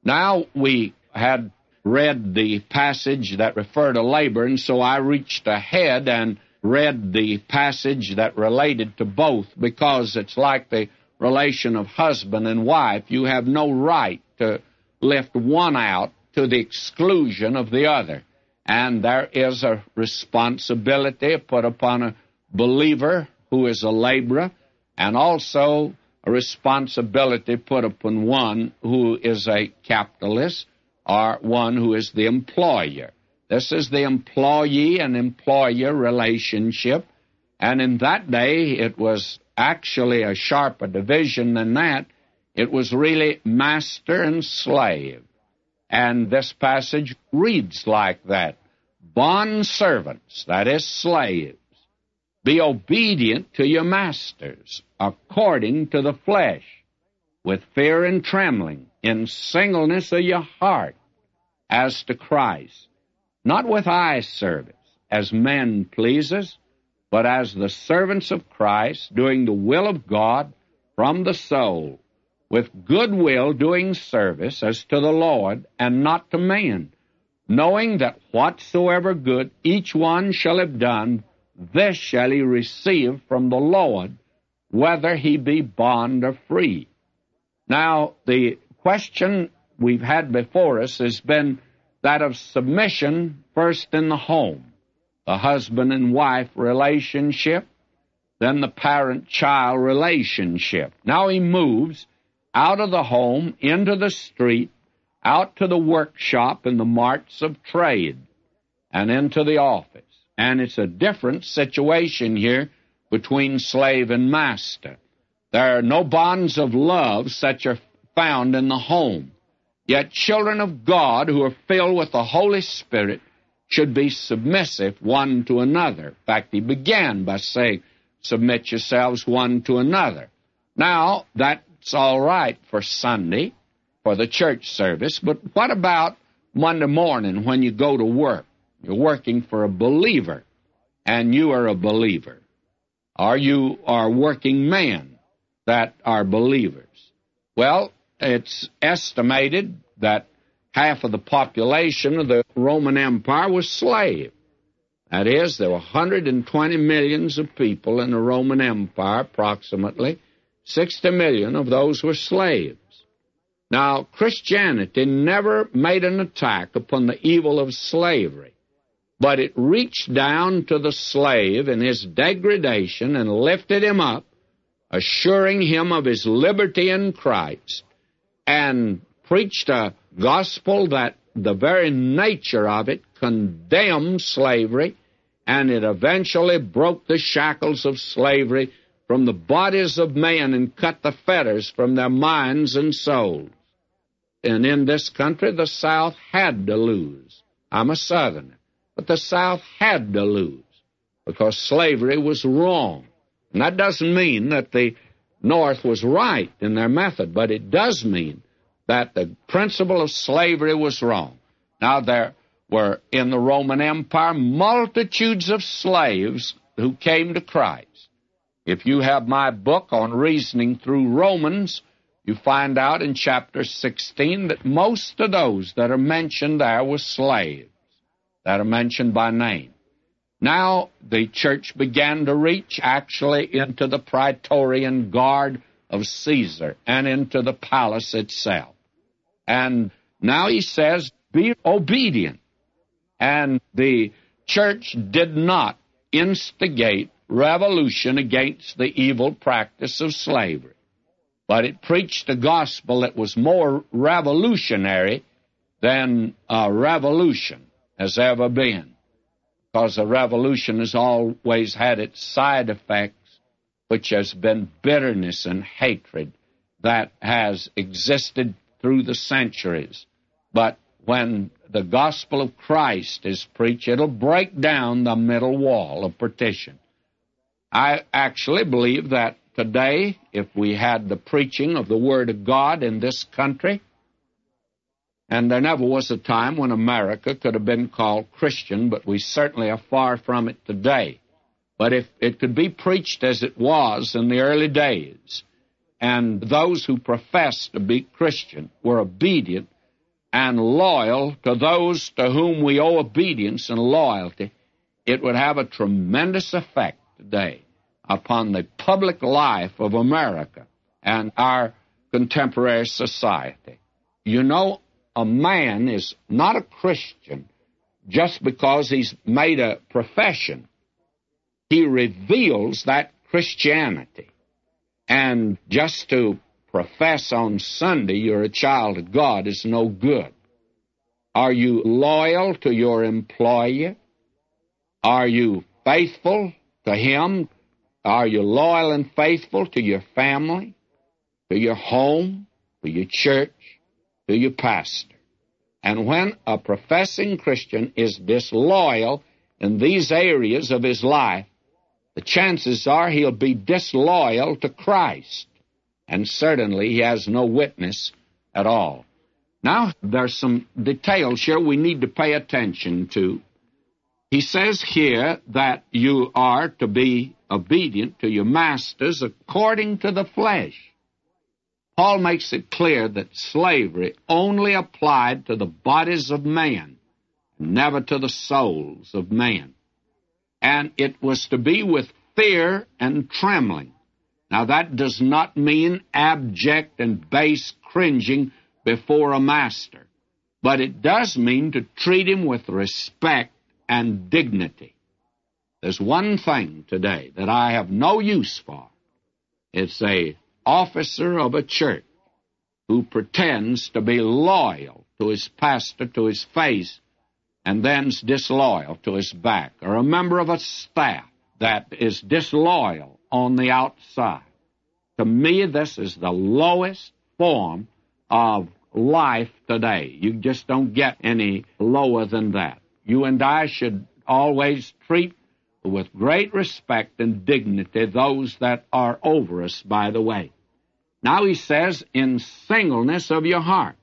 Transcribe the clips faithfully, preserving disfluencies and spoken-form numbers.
Now we had read the passage that referred to labor, and so I reached ahead and read the passage that related to both, because it's like the relation of husband and wife. You have no right to lift one out to the exclusion of the other. And there is a responsibility put upon a believer who is a laborer, and also a responsibility put upon one who is a capitalist, or one who is the employer. This is the employee and employer relationship, and in that day it was actually a sharper division than that. It was really master and slave. And this passage reads like that. Bond servants, that is slaves, be obedient to your masters, according to the flesh, with fear and trembling, in singleness of your heart, as to Christ, not with eye service, as men pleasers, but as the servants of Christ, doing the will of God from the soul, with good will doing service as to the Lord, and not to man, knowing that whatsoever good each one shall have done, this shall he receive from the Lord, whether he be bond or free. Now, the question we've had before us has been that of submission first in the home, the husband and wife relationship, then the parent-child relationship. Now he moves out of the home, into the street, out to the workshop and the marts of trade, and into the office. And it's a different situation here between slave and master. There are no bonds of love such are found in the home. Yet children of God who are filled with the Holy Spirit should be submissive one to another. In fact, he began by saying, submit yourselves one to another. Now, that's all right for Sunday, for the church service, but what about Monday morning when you go to work? You're working for a believer, and you are a believer. Or you are working men that are believers. Well, it's estimated that half of the population of the Roman Empire was slave. That is, there were one hundred twenty millions of people in the Roman Empire, approximately. sixty million of those were slaves. Now, Christianity never made an attack upon the evil of slavery, but it reached down to the slave in his degradation and lifted him up, assuring him of his liberty in Christ, and preached a gospel that the very nature of it condemned slavery, and it eventually broke the shackles of slavery from the bodies of men and cut the fetters from their minds and souls. And in this country, the South had to lose. I'm a Southerner. But the South had to lose because slavery was wrong. And that doesn't mean that the North was right in their method, but it does mean that the principle of slavery was wrong. Now, there were in the Roman Empire multitudes of slaves who came to Christ. If you have my book on Reasoning Through Romans, you find out in chapter sixteen that most of those that are mentioned there were slaves, that are mentioned by name. Now the church began to reach actually into the Praetorian Guard of Caesar and into the palace itself. And now he says, be obedient. And the church did not instigate revolution against the evil practice of slavery, but it preached a gospel that was more revolutionary than a revolution has ever been, because a revolution has always had its side effects, which has been bitterness and hatred that has existed through the centuries. But when the gospel of Christ is preached, it'll break down the middle wall of partition. I actually believe that today, if we had the preaching of the Word of God in this country, and there never was a time when America could have been called Christian, but we certainly are far from it today. But if it could be preached as it was in the early days, and those who professed to be Christian were obedient, and loyal to those to whom we owe obedience and loyalty, it would have a tremendous effect today upon the public life of America and our contemporary society. You know, a man is not a Christian just because he's made a profession. He reveals that Christianity. And just to profess on Sunday you're a child of God is no good. Are you loyal to your employer? Are you faithful to him? Are you loyal and faithful to your family, to your home, to your church, to your pastor? And when a professing Christian is disloyal in these areas of his life, the chances are he'll be disloyal to Christ, and certainly he has no witness at all. Now, there's some details here we need to pay attention to. He says here that you are to be obedient to your masters according to the flesh. Paul makes it clear that slavery only applied to the bodies of man, never to the souls of man. And it was to be with fear and trembling. Now, that does not mean abject and base cringing before a master, but it does mean to treat him with respect and dignity. There's one thing today that I have no use for. It's a officer of a church who pretends to be loyal to his pastor to his face and then's disloyal to his back, or a member of a staff that is disloyal on the outside. To me, this is the lowest form of life today. You just don't get any lower than that. You and I should always treat with great respect and dignity those that are over us, by the way. Now he says, in singleness of your heart.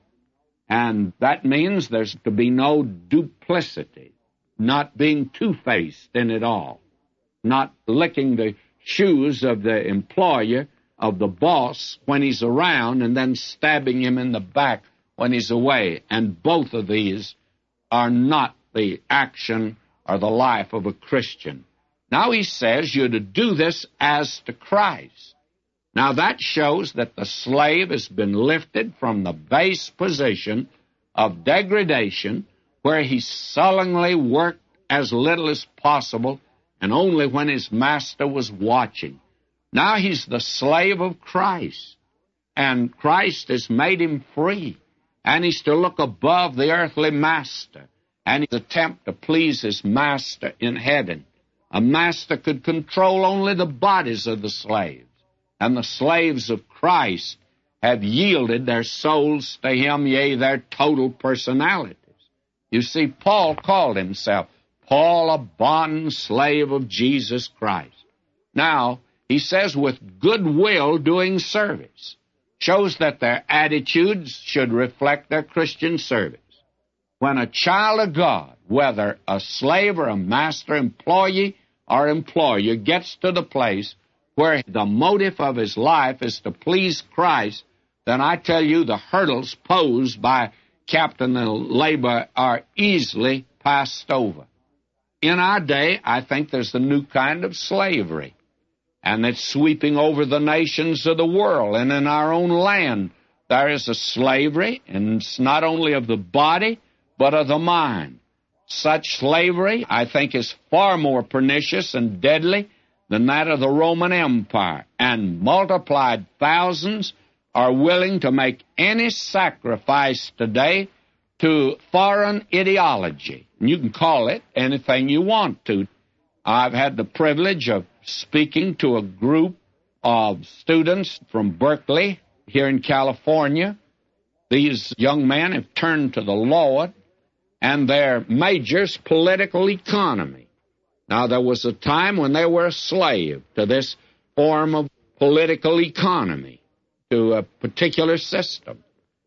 And that means there's to be no duplicity, not being two-faced in it all, not licking the shoes of the employer, of the boss, when he's around, and then stabbing him in the back when he's away. And both of these are not the action or the life of a Christian. Now he says you're to do this as to Christ. Now that shows that the slave has been lifted from the base position of degradation, where he sullenly worked as little as possible and only when his master was watching. Now he's the slave of Christ, and Christ has made him free, and he's to look above the earthly master and attempt to please his master in heaven. A master could control only the bodies of the slaves, and the slaves of Christ have yielded their souls to him, yea, their total personalities. You see, Paul called himself Paul, a bond slave of Jesus Christ. Now, he says, with good will doing service. Shows that their attitudes should reflect their Christian service. When a child of God, whether a slave or a master, employee or employer, gets to the place where the motive of his life is to please Christ, then I tell you the hurdles posed by captain and labor are easily passed over. In our day, I think there's a new kind of slavery, and it's sweeping over the nations of the world. And in our own land, there is a slavery, and it's not only of the body, but of the mind. Such slavery, I think, is far more pernicious and deadly than that of the Roman Empire, and multiplied thousands are willing to make any sacrifice today to foreign ideology. You can call it anything you want to. I've had the privilege of speaking to a group of students from Berkeley here in California. These young men have turned to the Lord, and their major's political economy. Now, there was a time when they were a slave to this form of political economy, to a particular system.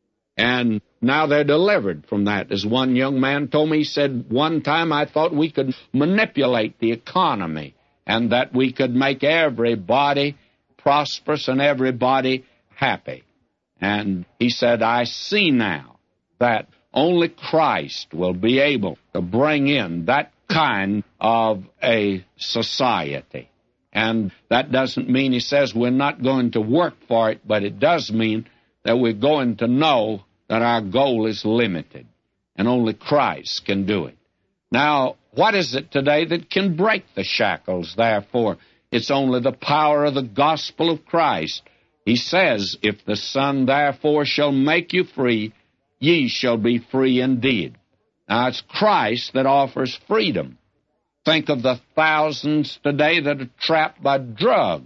And now they're delivered from that. As one young man told me, he said, one time I thought we could manipulate the economy and that we could make everybody prosperous and everybody happy. And he said, I see now that Only Christ will be able to bring in that kind of a society. And that doesn't mean, he says, we're not going to work for it, but it does mean that we're going to know that our goal is limited, and only Christ can do it. Now, what is it today that can break the shackles, therefore? It's only the power of the gospel of Christ. He says, if the Son therefore shall make you free, ye shall be free indeed. Now, it's Christ that offers freedom. Think of the thousands today that are trapped by drugs,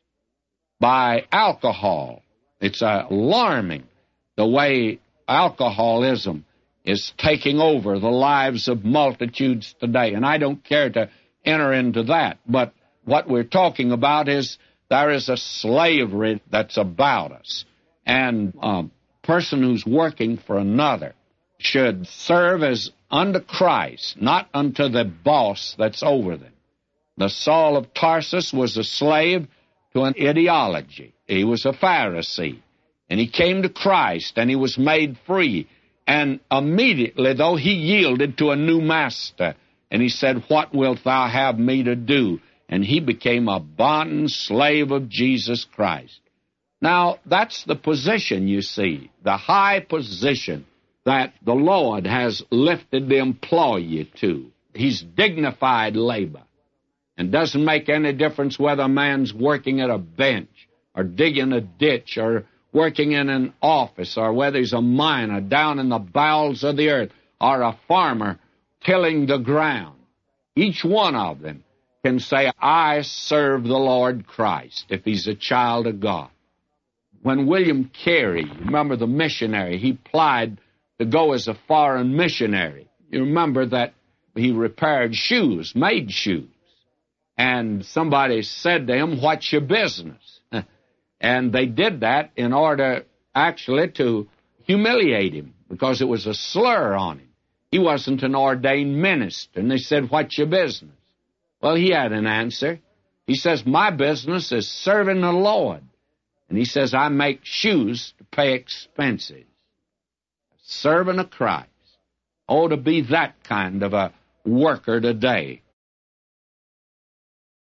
by alcohol. It's alarming the way alcoholism is taking over the lives of multitudes today. And I don't care to enter into that, but what we're talking about is there is a slavery that's about us. And a person who's working for another should serve as unto Christ, not unto the boss that's over them. The Saul of Tarsus was a slave to an ideology. He was a Pharisee. And he came to Christ, and he was made free. And immediately, though, he yielded to a new master. And he said, what wilt thou have me to do? And he became a bond slave of Jesus Christ. Now, that's the position, you see, the high position that the Lord has lifted the employee to. He's dignified labor. And doesn't make any difference whether a man's working at a bench or digging a ditch or working in an office, or whether he's a miner down in the bowels of the earth, or a farmer tilling the ground. Each one of them can say, I serve the Lord Christ, if he's a child of God. When William Carey, remember the missionary, he applied to go as a foreign missionary. You remember that he repaired shoes, made shoes. And somebody said to him, what's your business? And they did that in order actually to humiliate him, because it was a slur on him. He wasn't an ordained minister. And they said, what's your business? Well, he had an answer. He says, my business is serving the Lord. And he says, I make shoes to pay expenses. Serving of Christ. Oh, to be that kind of a worker today.